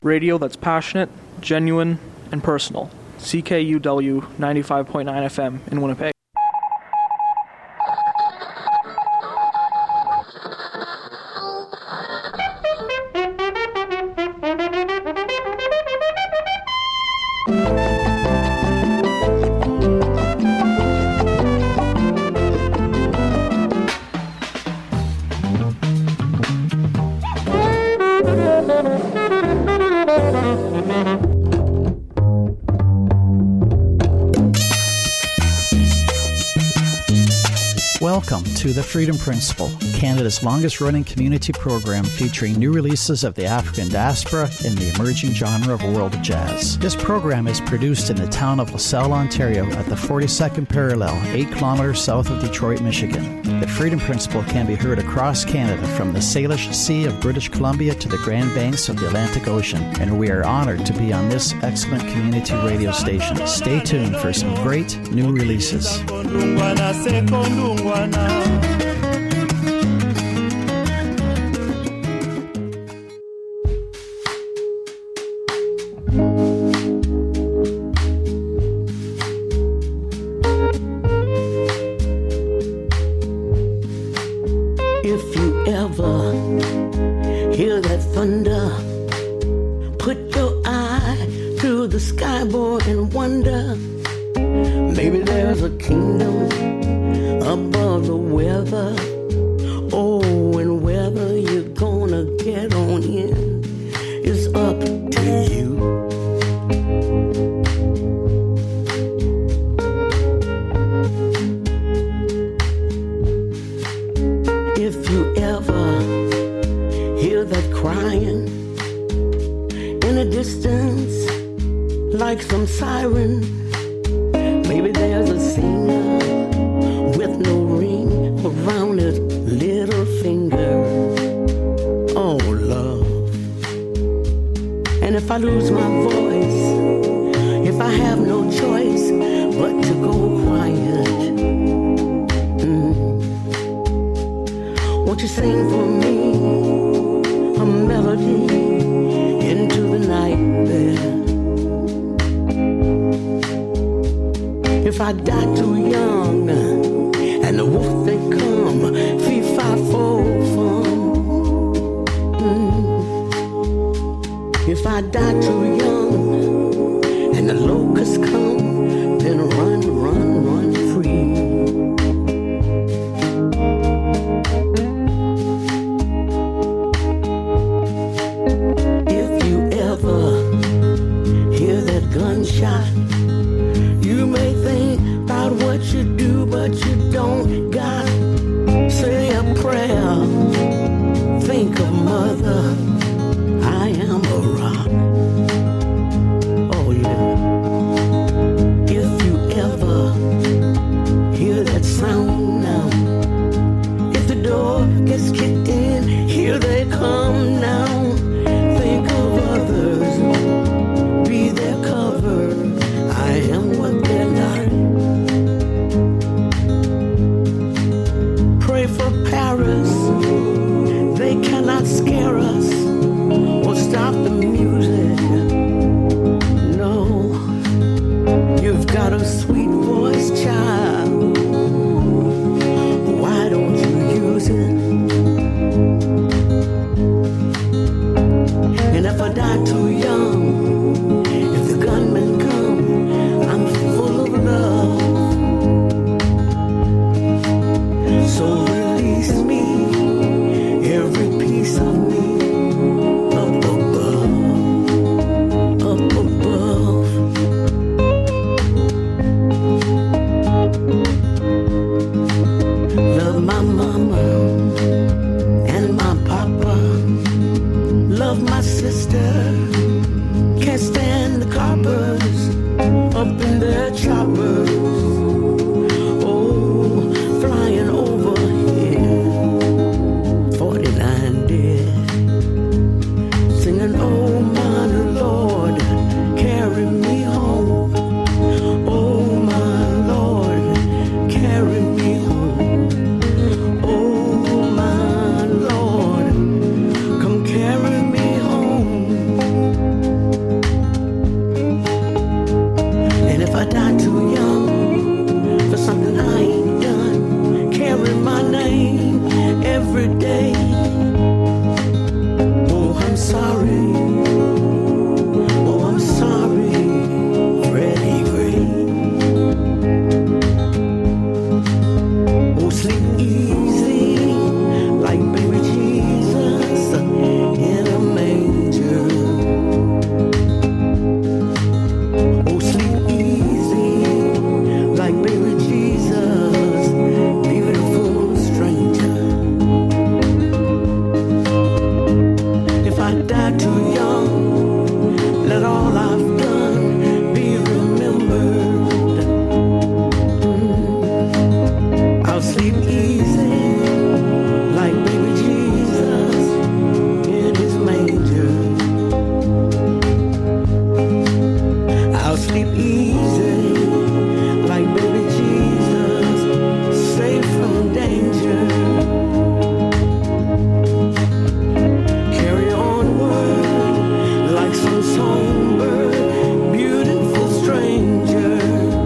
Radio that's passionate, genuine, and personal. CKUW 95.9 FM in Winnipeg. Welcome to The Freedom Principle, Canada's longest-running community program featuring new releases of the African diaspora in the emerging genre of world jazz. This program is produced in the town of LaSalle, Ontario at the 42nd parallel, 8 kilometers south of Detroit, Michigan. The Freedom Principle can be heard across Canada from the Salish Sea of British Columbia to the Grand Banks of the Atlantic Ocean, and we are honored to be on this excellent community radio station. Stay tuned for some great new releases. If you ever hear that thunder, put your eye to the sky, boy, and wonder. Maybe there's a kingdom above the weather. Oh, and whether you're gonna get on in is up to you. If you ever hear that crying in a distance like some siren, maybe there's a singer with no ring around his little finger. Oh, love. And if I lose my voice, if I have no choice but to go quiet, won't you sing for me a melody into the night there? If I die too young and the wolf they come, fee-fi-fo-fum. If I die too young and the locusts come, then run, run, run free. If you ever hear that gunshot, you may think about what sleep easy like baby Jesus in his manger. I'll sleep easy like baby Jesus, safe from danger. Carry onward like some songbird, beautiful stranger.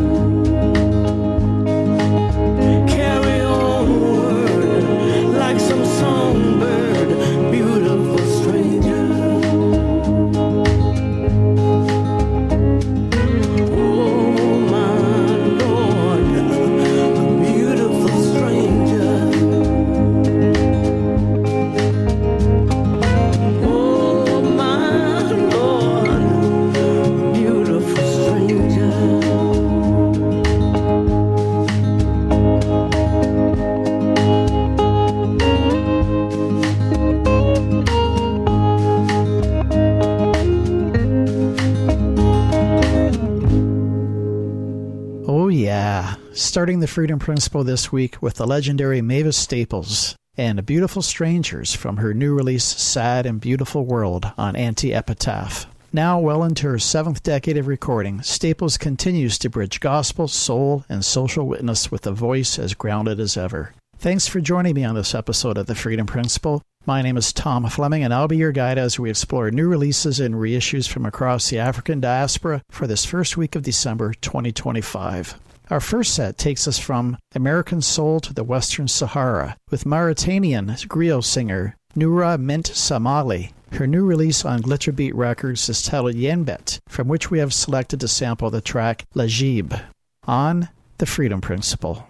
Carry onward like some songbird, beautiful stranger. Oh my Lord, beautiful stranger. Oh my Lord, beautiful stranger. Oh yeah, starting the Freedom Principle this week with the legendary Mavis Staples and Beautiful Strangers from her new release Sad and Beautiful World on Anti-Epitaph. Now well into her 7th decade of recording, Staples continues to bridge gospel, soul, and social witness with a voice as grounded as ever. Thanks for joining me on this episode of the Freedom Principle. My name is Tom Fleming, and I'll be your guide as we explore new releases and reissues from across the African diaspora for this first week of December 2025. Our first set takes us from American soul to the Western Sahara with Mauritanian griot singer Noura Mint Samali. Her new release on Glitterbeat Records is titled Yenbet, from which we have selected to sample the track Lajib on the Freedom Principle.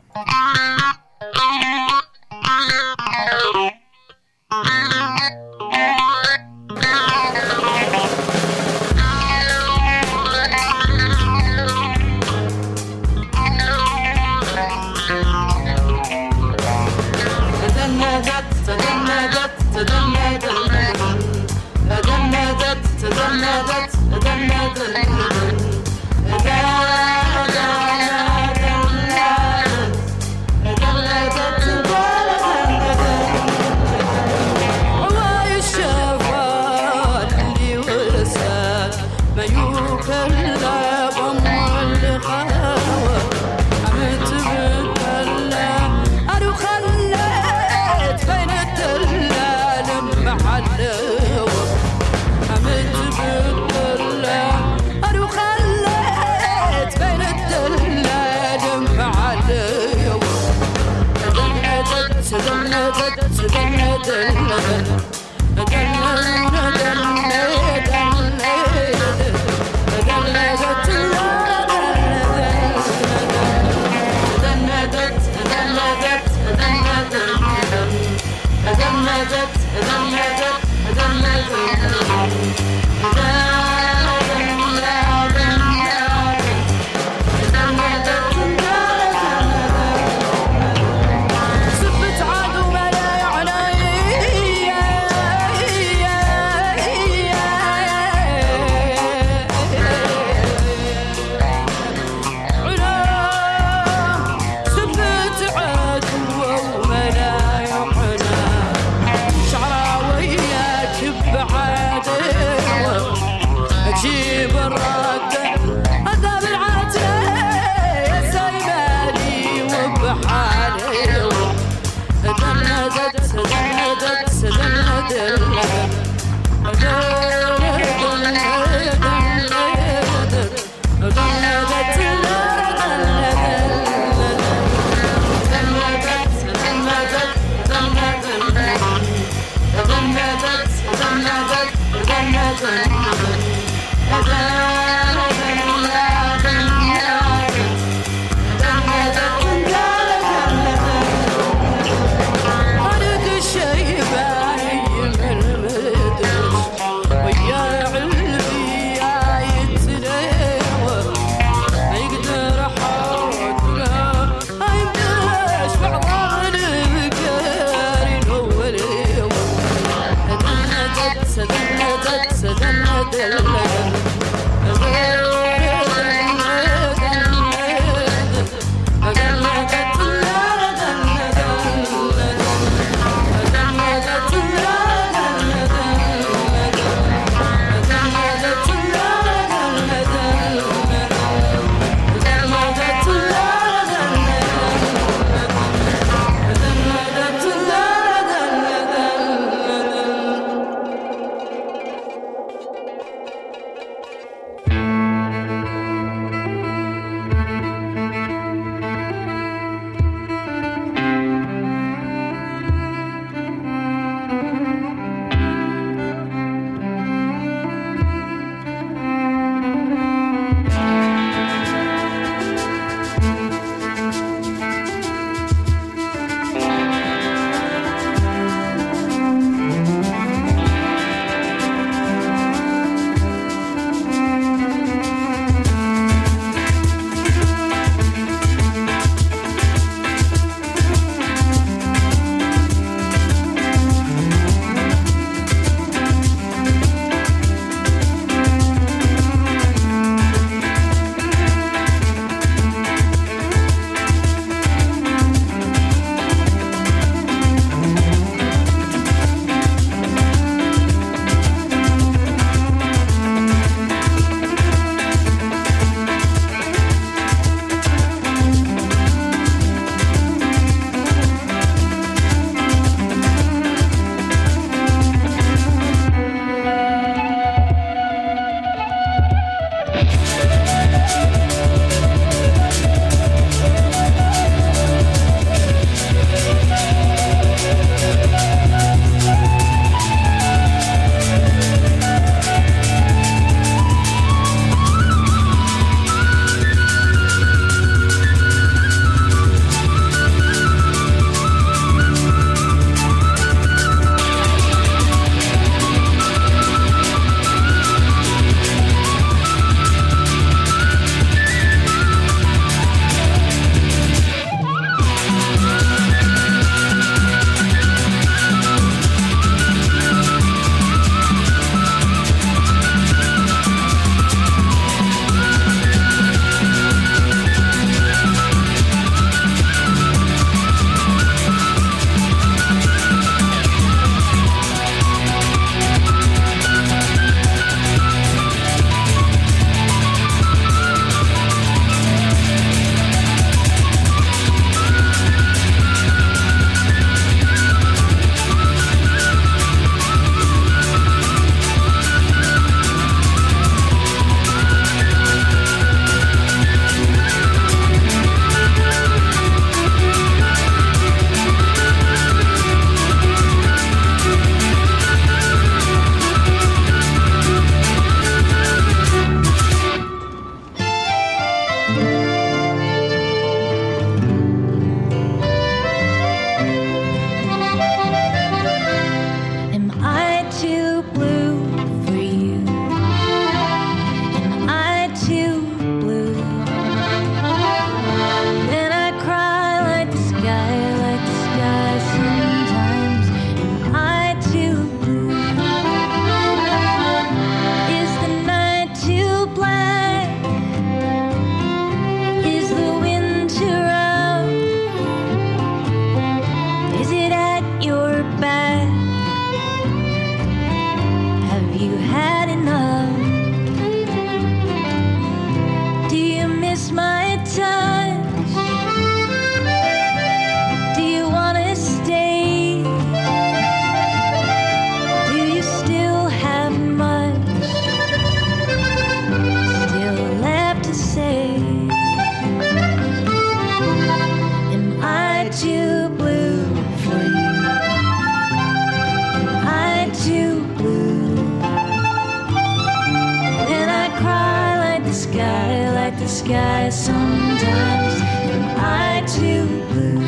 sky sometimes. Am I too blue?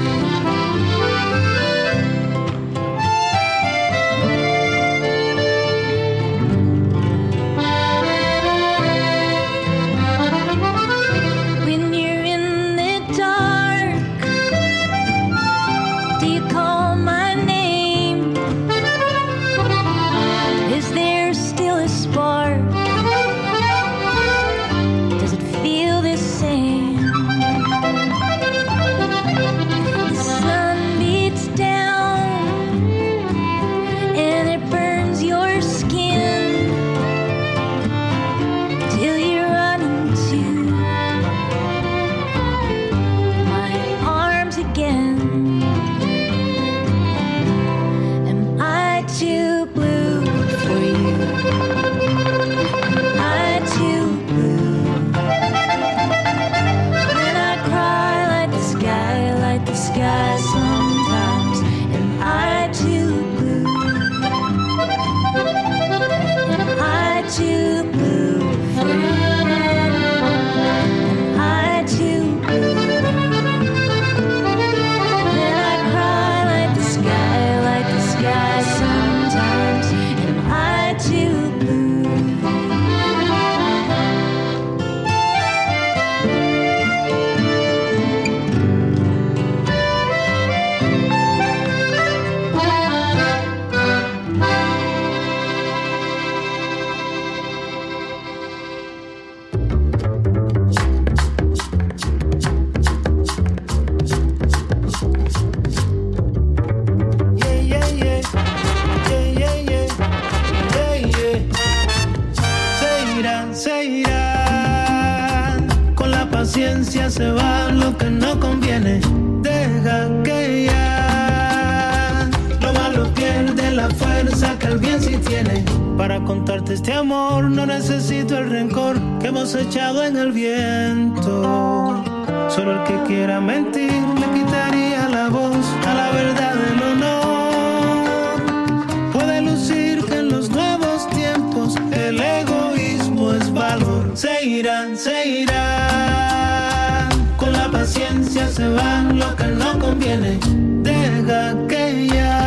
Se va lo que no conviene, deja que ya lo malo pierde la fuerza que el bien sí tiene. Para contarte este amor no necesito el rencor que hemos echado en el viento. Solo el que quiera mentir le quitaría la voz a la verdad del honor. Puede lucir que en los nuevos tiempos el egoísmo es valor. Se irán, se irán. Paciencia se va lo que no conviene, deja que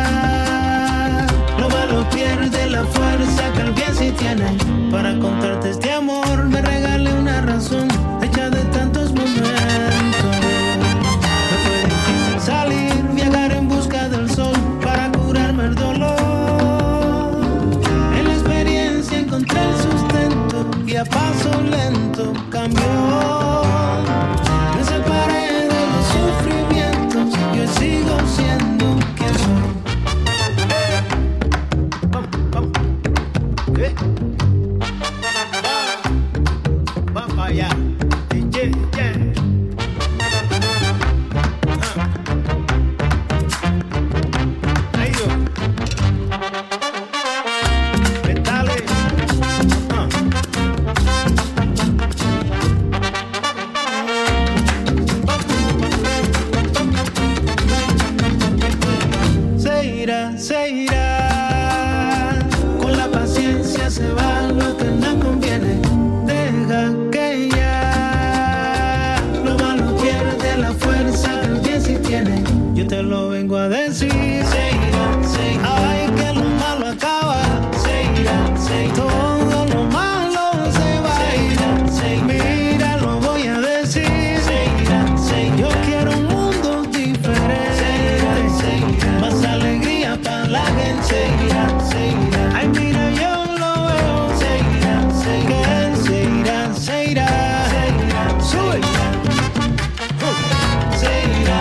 ya lo malo pierde la fuerza que el bien sí tiene. Para contarte este amor me regalé una razón hecha de tantos momentos. Me fue difícil salir, viajar en busca del sol para curarme el dolor. En la experiencia encontré el sustento y a paso lento cambió. Sigo siendo quien soy. Vamos. Vamos allá. Ahí yo. Metales. Se irá, con la paciencia se va lo que no conviene, deja que ya lo malo pierde la fuerza que el bien sí tiene. Yo te lo vengo a decir, se irá, ay que lo malo acaba, se irá, todo lo malo se va, mira lo voy a decir, yo quiero un mundo diferente, más alegría para la gente. Ay, mira, yo lo veo. Que él se irá. Sube. Se irá.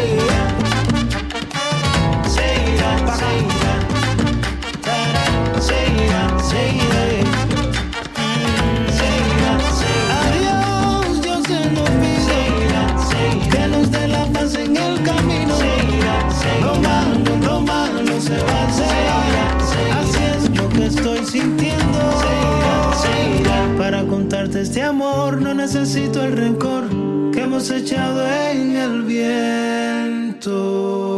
Adiós, Dios se nos pide que nos dé la paz en el camino. Lo malo se va a hacer. Así es lo que estoy sintiendo. Para contarte este amor no necesito el rencor que hemos echado en el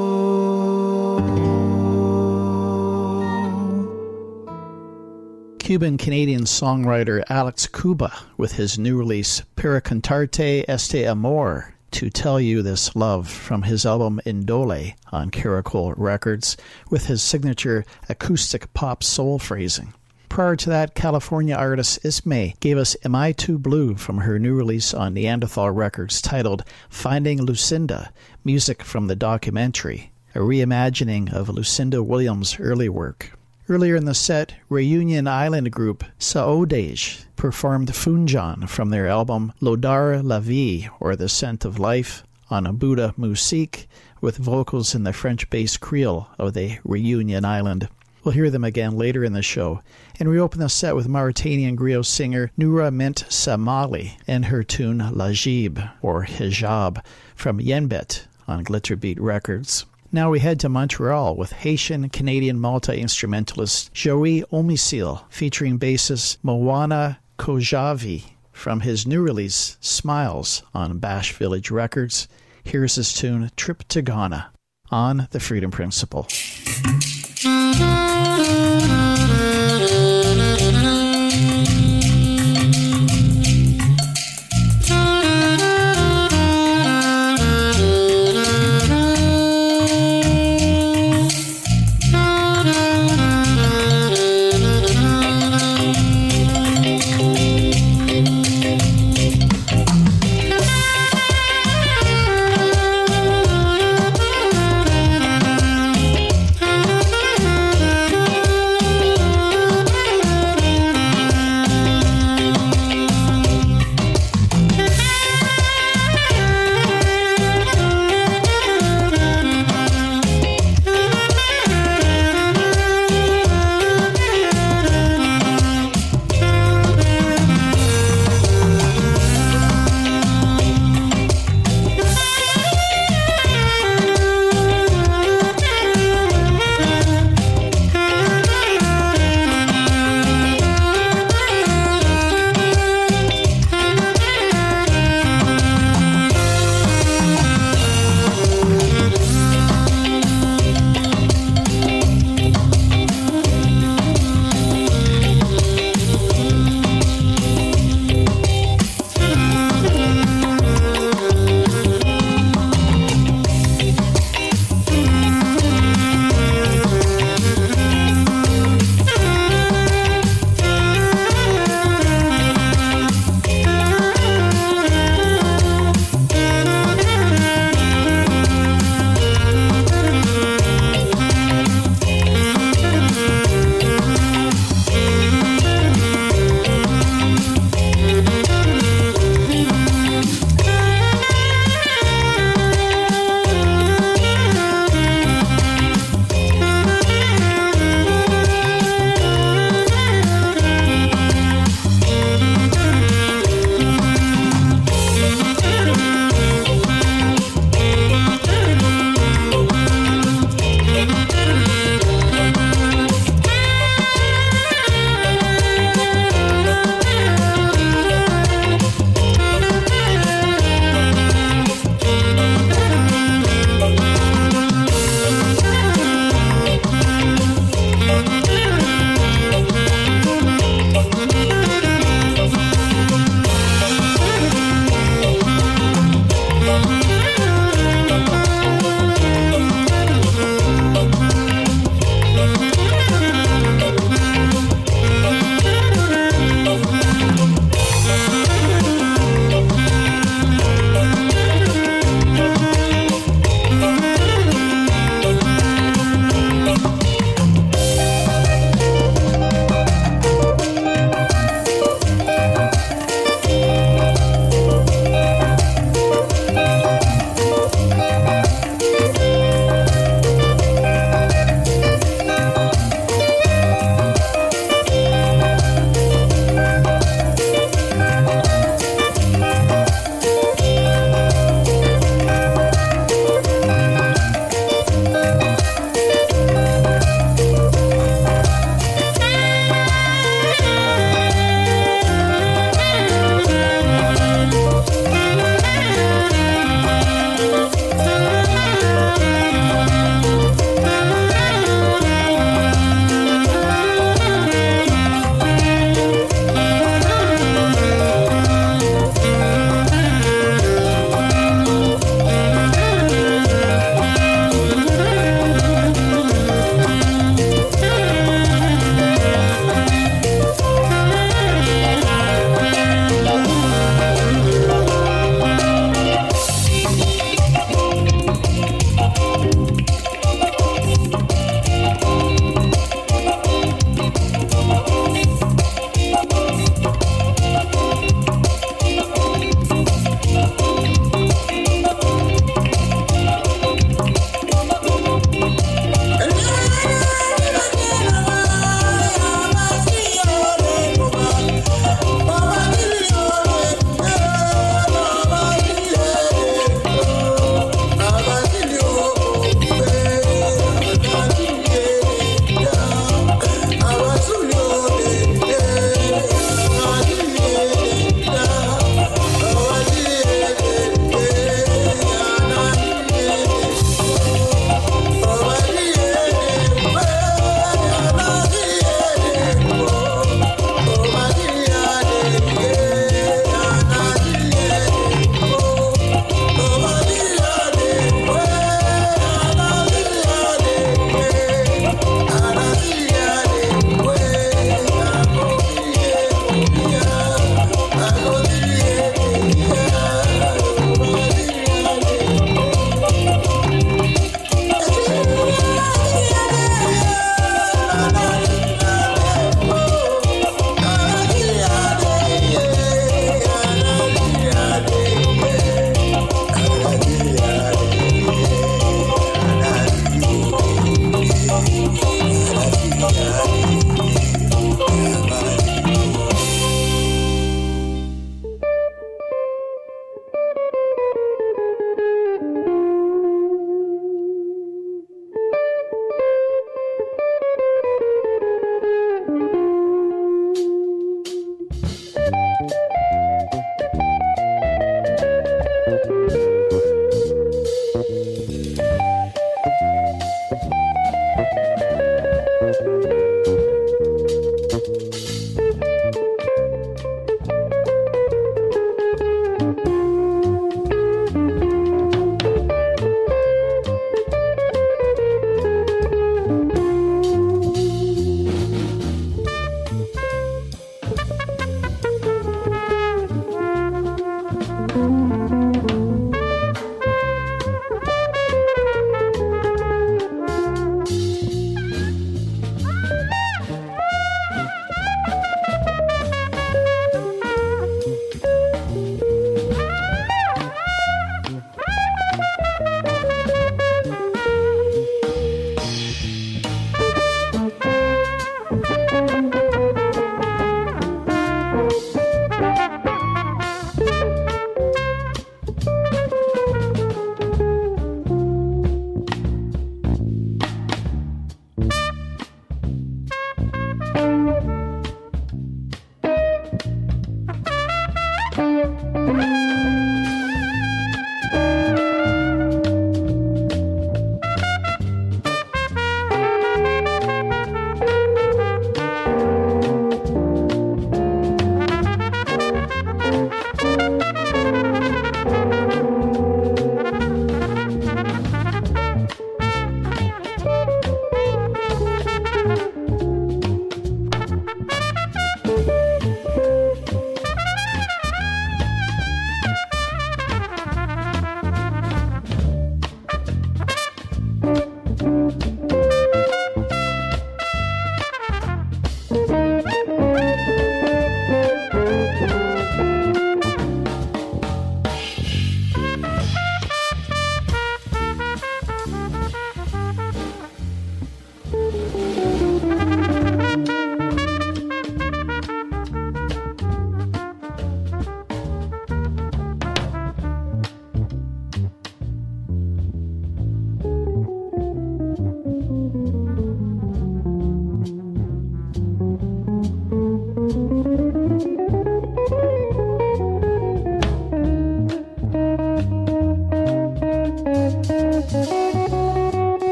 viento. Cuban-Canadian songwriter Alex Cuba with his new release Para Cantarte Este Amor, To Tell You This Love, from his album Indole on Caracol Records, with his signature acoustic pop soul phrasing. Prior to that, California artist Ismay gave us Am I Too Blue from her new release on Neanderthal Records titled Finding Lucinda, music from the documentary, a reimagining of Lucinda Williams' early work. Earlier in the set, Reunion Island group Saodej performed Funjan from their album L'Odeur la Vie, or The Scent of Life, on Buddha Musique, with vocals in the French-based Creole of the Reunion Island. We'll hear them again later in the show, and we open the set with Mauritanian griot singer Noura Mint Samali and her tune Lajib, or Hijab, from Yenbet on Glitterbeat Records. Now we head to Montreal with Haitian-Canadian multi-instrumentalist Joey Omisil, featuring bassist Moana Kojavi from his new release Smiles on Bash Village Records. Here's his tune Trip to Ghana on The Freedom Principle.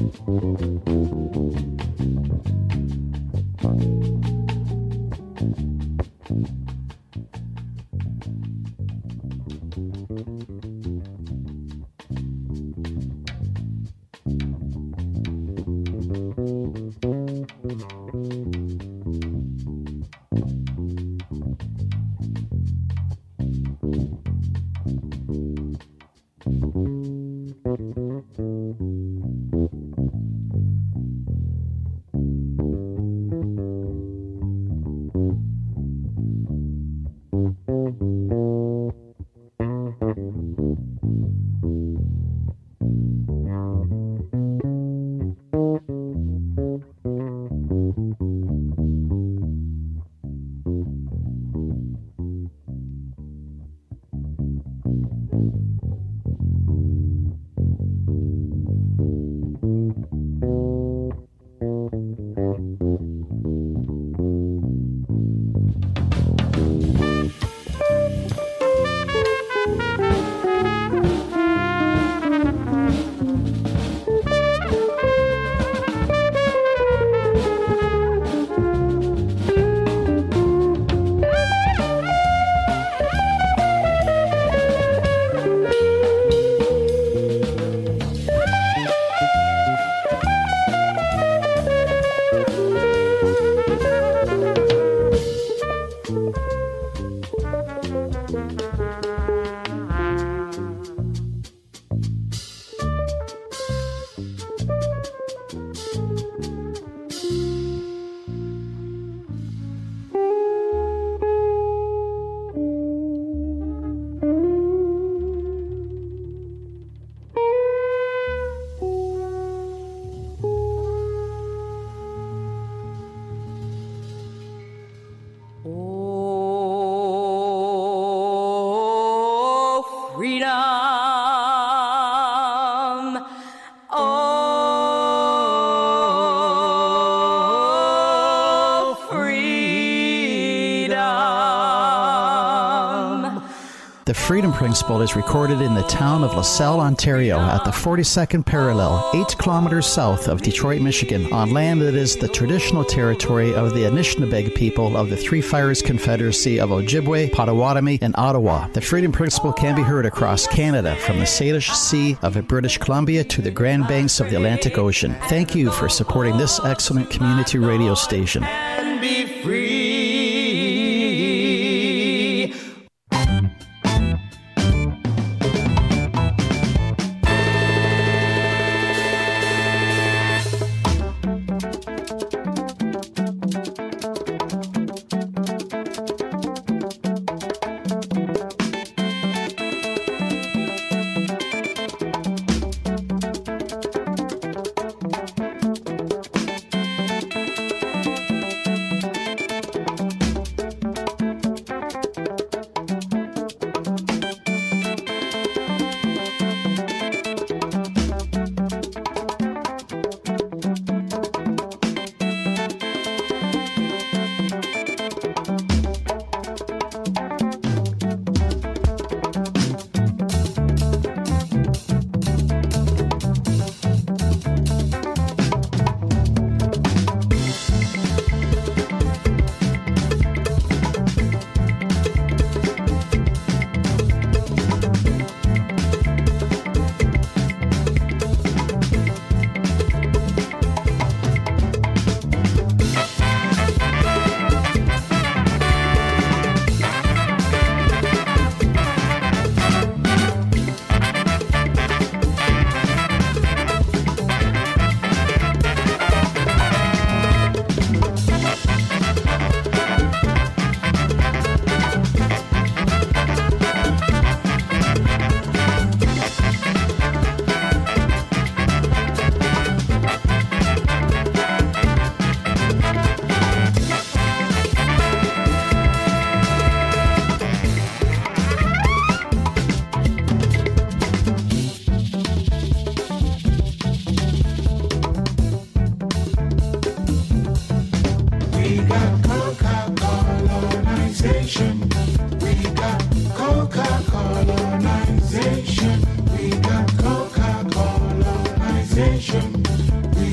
The Freedom Principle is recorded in the town of LaSalle, Ontario, at the 42nd parallel, 8 kilometers south of Detroit, Michigan, on land that is the traditional territory of the Anishinaabe people of the Three Fires Confederacy of Ojibwe, Potawatomi, and Ottawa. The Freedom Principle can be heard across Canada, from the Salish Sea of British Columbia to the Grand Banks of the Atlantic Ocean. Thank you for supporting this excellent community radio station. And be free.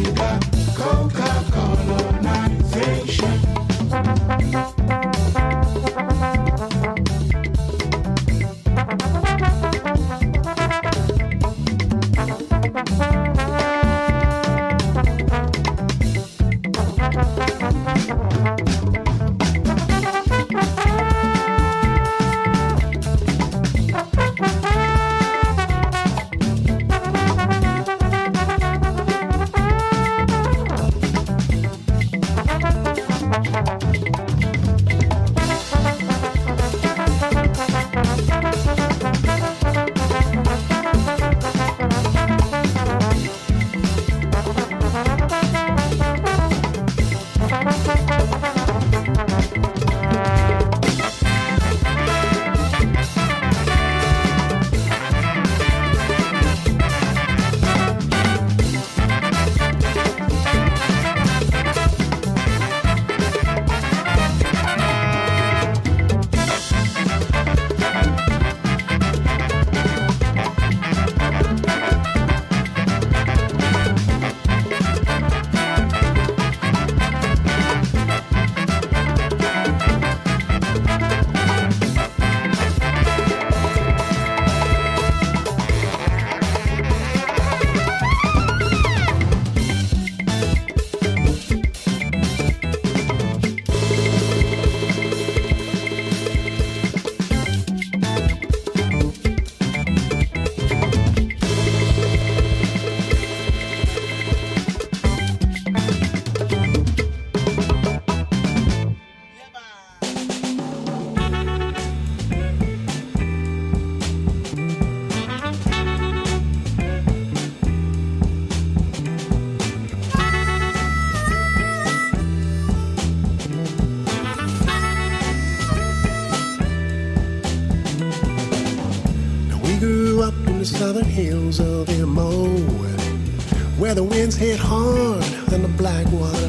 Africa, coca colonization. Southern hills of Mo, where the winds hit hard and the black water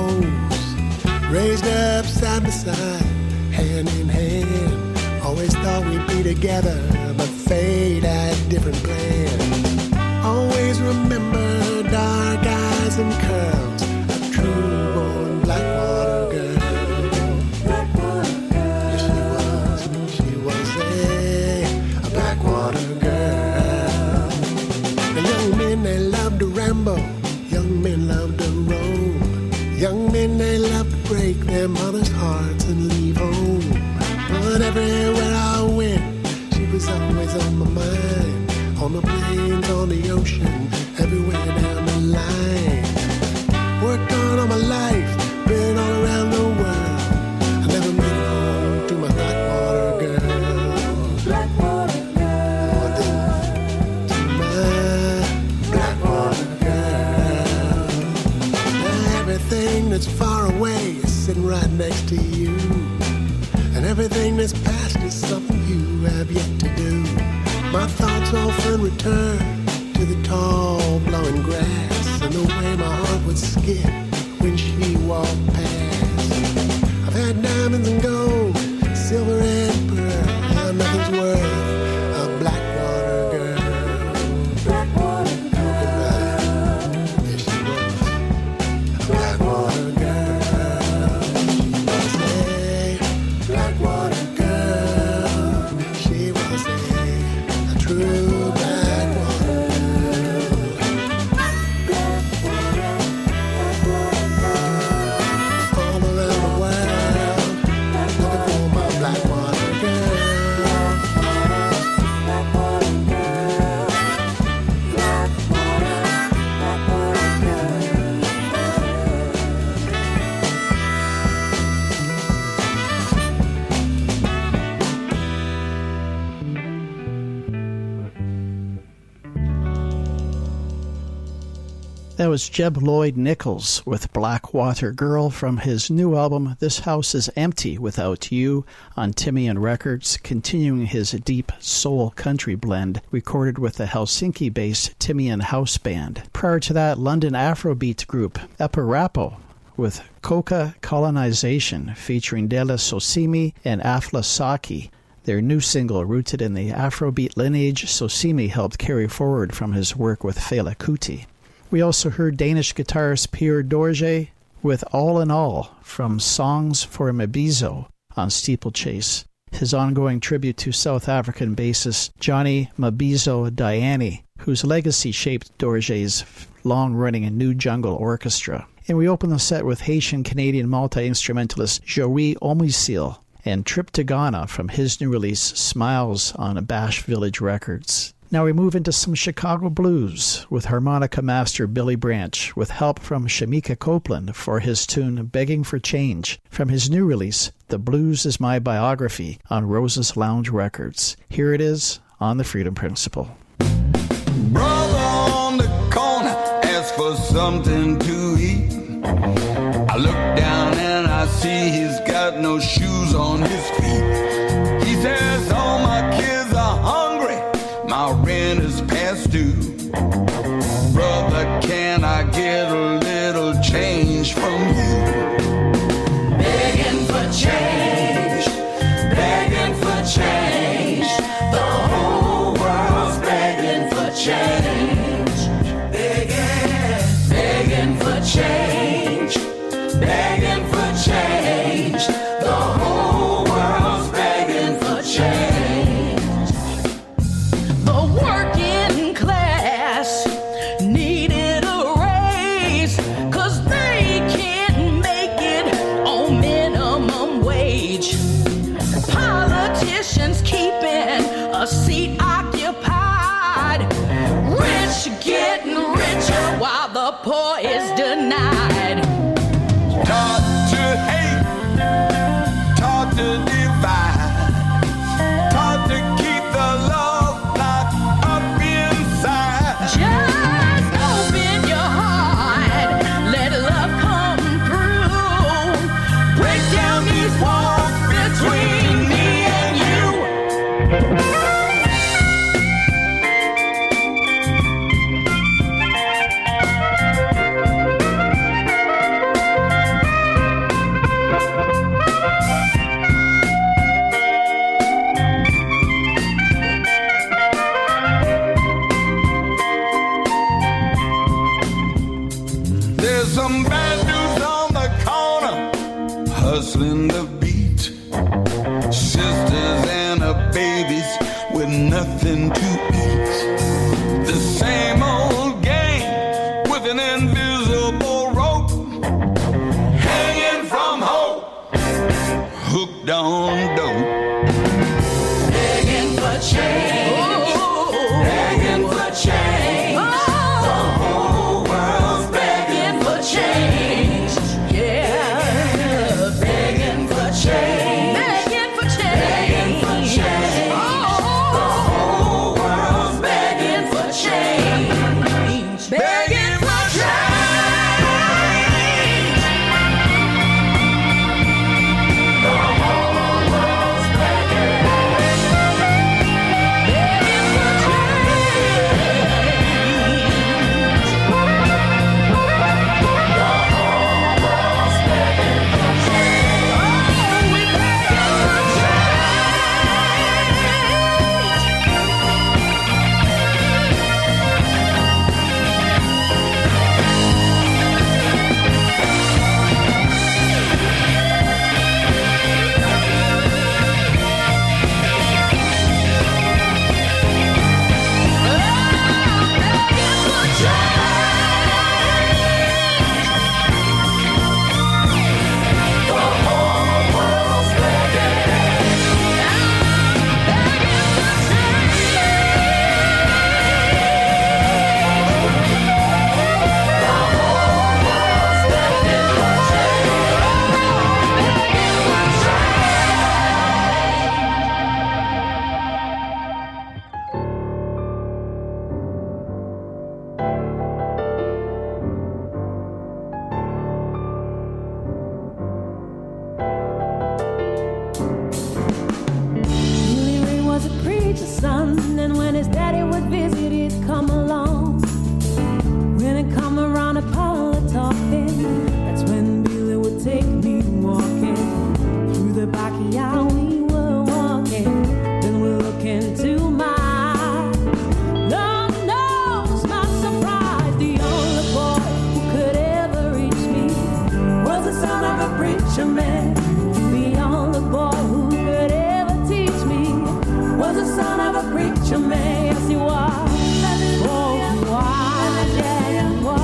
flows. Raised up side by side, hand in hand. Always thought we'd be together, but fate had different plans. Always remember dark eyes and curls, a true born black water girl. Black water girl. Yes, she was a black water girl. Young men, they love to ramble. Young men love to roam. Young men, they love to break their mother's hearts and leave home. But everywhere I went, she was always on my mind. On the plains, on the ocean, everywhere down the line. Worked hard all my life, been all around the world. I never made it home to my black water girl. Black water girl. To my black water girl. Now everything that's far away is sitting right next to you. And everything that's past is something you have yet to do. My thoughts often return to the tall blowing grass and the way my heart would skip when she walked past. I've had diamonds and gold, silver and pearl, nothing's worth a black water girl. Black water girl. Yeah, she was a black water girl. She was a black water girl. She was a true black water girl. All around the world, looking for my black water girl. Black water girl. Black water girl. That was Jeb Lloyd Nichols with Blackwater Girl from his new album This House is Empty Without You on Timian Records, continuing his deep soul country blend recorded with the Helsinki-based Timian House Band. Prior to that, London Afrobeat group Epirapo with Coca Colonization featuring Della Sosimi and Afla Saki. Their new single, rooted in the Afrobeat lineage, Sosimi helped carry forward from his work with Fela Kuti. We also heard Danish guitarist Pierre Dorje with All in All from Songs for Mabizo on Steeplechase, his ongoing tribute to South African bassist Johnny Mabizo Diani, whose legacy shaped Dorje's long-running New Jungle Orchestra. And we open the set with Haitian-Canadian multi-instrumentalist Joey Omisil and Trip to Ghana from his new release Smiles on Bash Village Records. Now we move into some Chicago blues with harmonica master Billy Branch, with help from Shamika Copeland for his tune Begging for Change from his new release The Blues Is My Biography on Rose's Lounge Records. Here it is on the Freedom Principle. Brother on the corner asked for something to eat. I look down and I see he's got no shoes on his feet. He says all my kids are hungry, my rent is past due. Brother, can I get a little change from you? Begging for change, begging for change. The whole world's begging for change. Begging for change, begging for change. The whole world's begging for change. The working class needed a raise, 'cause they can't make it on minimum wage. Politicians keeping a seat occupied, rich getting richer while the poor is denied. Taught to hate, taught to divide, taught to keep the love locked up inside. Just open your heart, let love come through. Break down these walls between me and you. There's some bad news on the corner, hustling the beat. Sisters and her babies with nothing to eat. The same old game with an invisible rope, hanging from hope, hooked on dope. Begging for change, begging for change. The whole world's begging for change. Yeah, begging for change, begging for change, begging for change. The whole world's begging for change, begging for change. The whole world. preacher man. The only boy who could ever teach me was the son of a preacher man. Yes, he was. Oh, he was. Yeah, he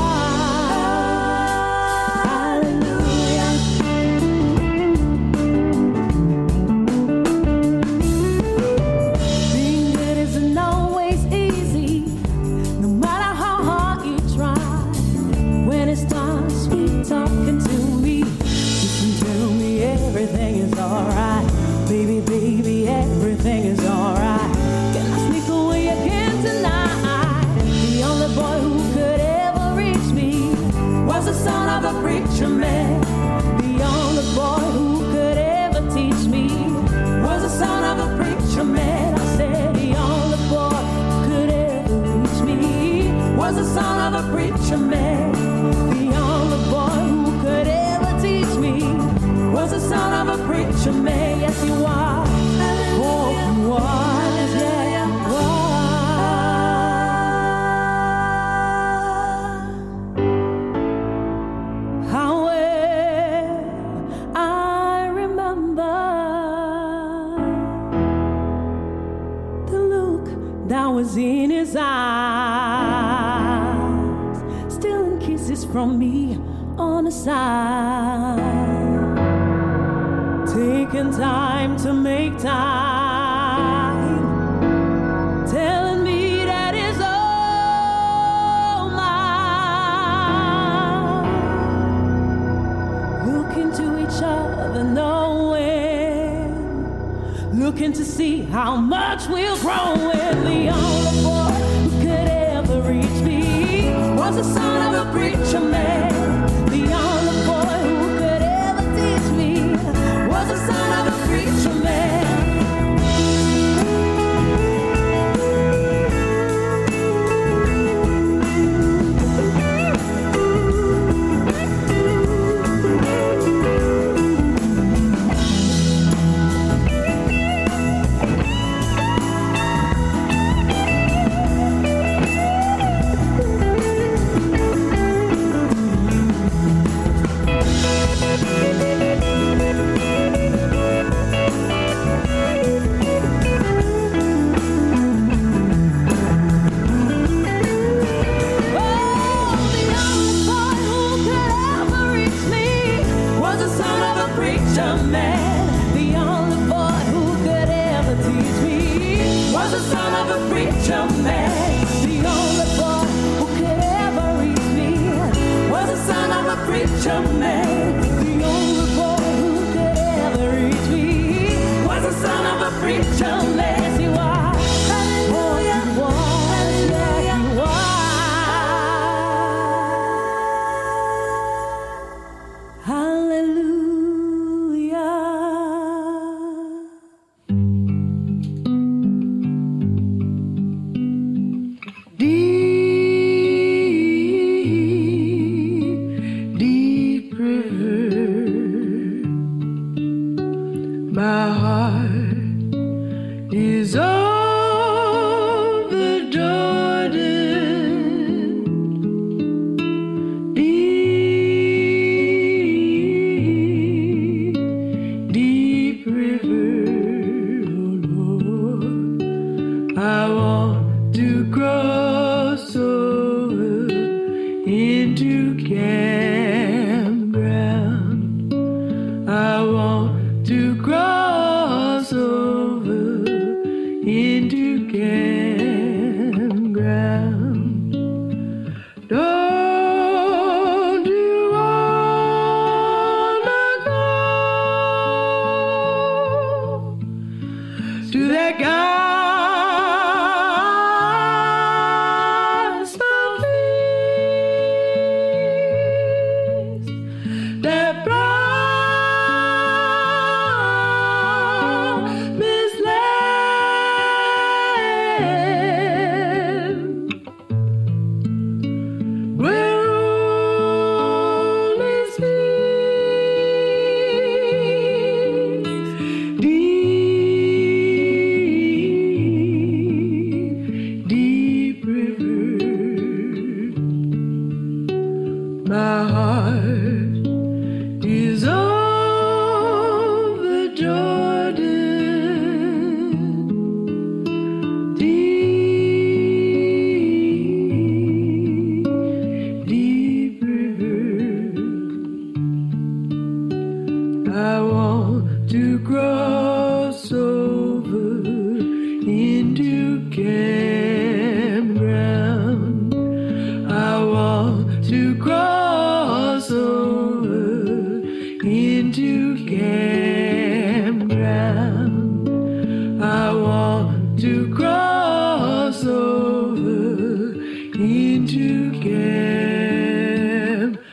was. Being good isn't always easy, no matter how hard you try. When it's time, sweet talking to me, listen to me, everything is alright. Baby, baby, everything is alright. Can I sneak away again tonight? The only boy who could ever reach me was the son of a preacher man. The only boy who could ever teach me was the son of a preacher man. I said the only boy who could ever reach me was the son of a preacher man. The only boy who could ever teach me was the son of a preacher man. Yes, he was. Oh, he was. Yeah, he was. How well I remember the look that was in his eyes, stealing kisses from me on the side, taking time to make time, telling me that it's all mine. Looking to each other, knowing, looking to see how much we'll grow. And the only boy who could ever reach me was the son of a preacher man. The only boy who could ever teach me was the son of a preacher man. My heart is open. to cross over into campground. I want to cross over into campground.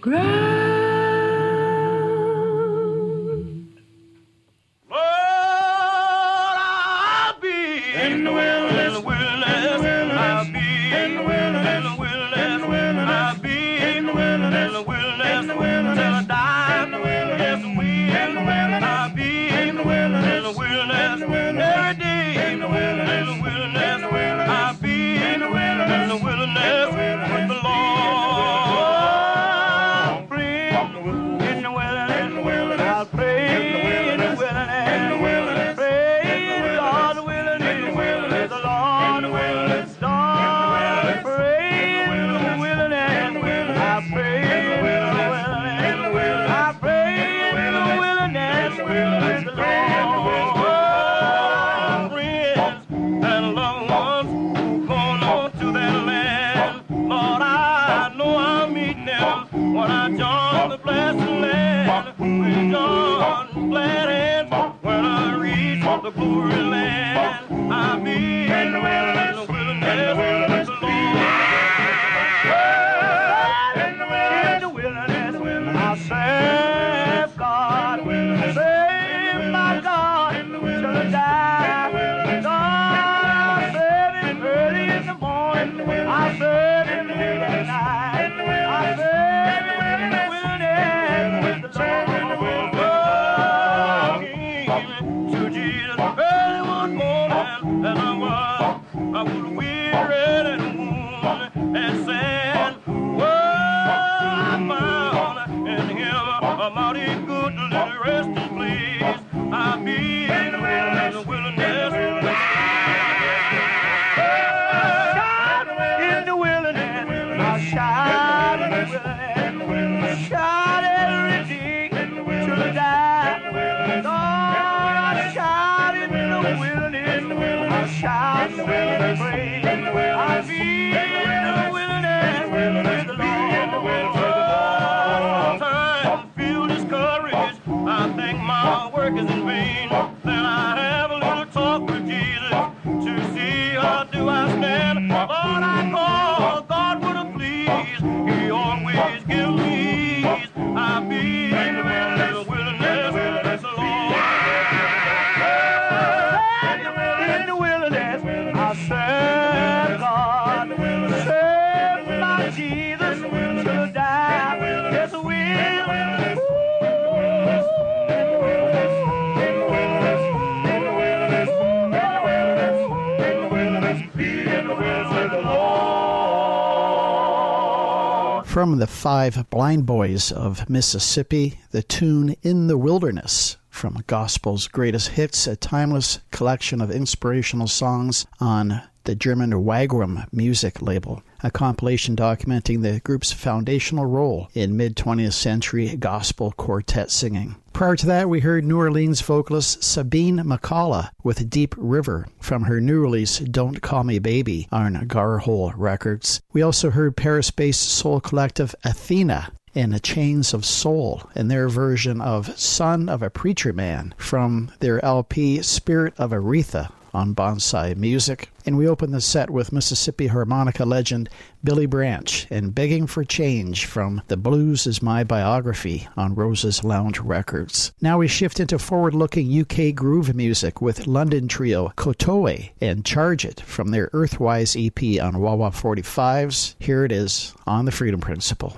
From the Five Blind Boys of Mississippi, the tune In the Wilderness, from Gospel's Greatest Hits, a timeless collection of inspirational songs on the German Wagram music label, a compilation documenting the group's foundational role in mid-20th century gospel quartet singing. Prior to that, we heard New Orleans vocalist Sabine McCullough with Deep River from her new release Don't Call Me Baby on Garhole Records. We also heard Paris-based soul collective Athena and the Chains of Soul and their version of Son of a Preacher Man from their LP Spirit of Aretha on Bonsai Music. And we opened the set with Mississippi harmonica legend Billy Branch and Begging for Change from The Blues Is My Biography on Rose's Lounge Records. Now we shift into forward-looking UK groove music with London trio Kotoe and Charge It from their Earthwise EP on Wawa 45s. Here it is on the Freedom Principle.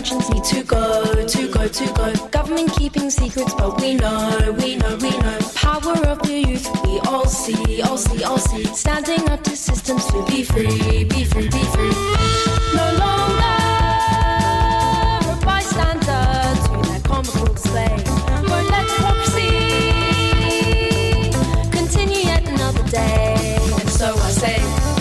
dimensions need to go. Government keeping secrets, but we know. Power of the youth, we all see. Standing up to systems to be free. No longer a bystander to their comical display. Won't let democracy continue yet another day. And so I say,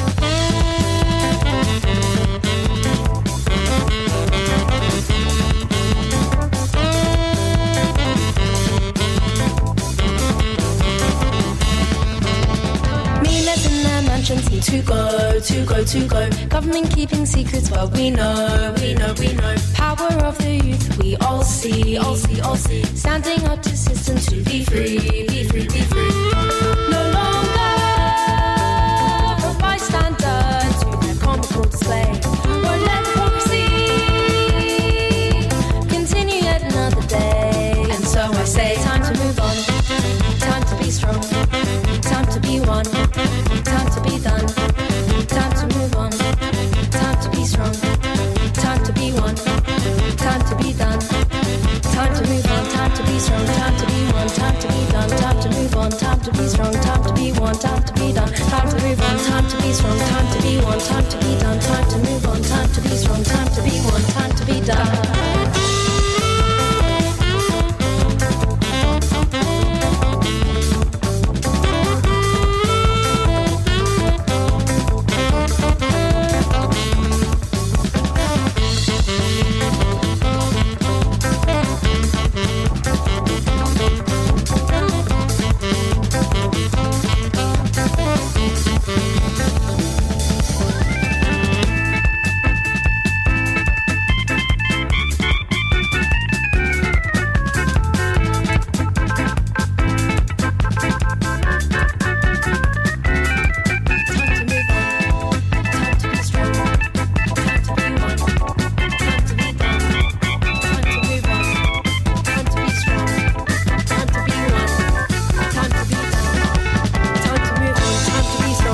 need to go. Government keeping secrets, but we know. Power of the youth, we all see. Standing up to systems to be free. No longer a bystander to their comical display. Won't let democracy continue yet another day. And so I say, time to move on. Time to be strong. Time to be one. Time to be done. Time to move on. Time to be strong. Time to be one. Time to be done. Time to move on. Time to be strong. Time to be one. Time to be done. Time to move on. Time to be strong. Time to be one. Time to be done. Time to move on. Time to be strong. Time to be one. Time to be done. Time to move on. Time to be strong. Time to be one. Time to be done.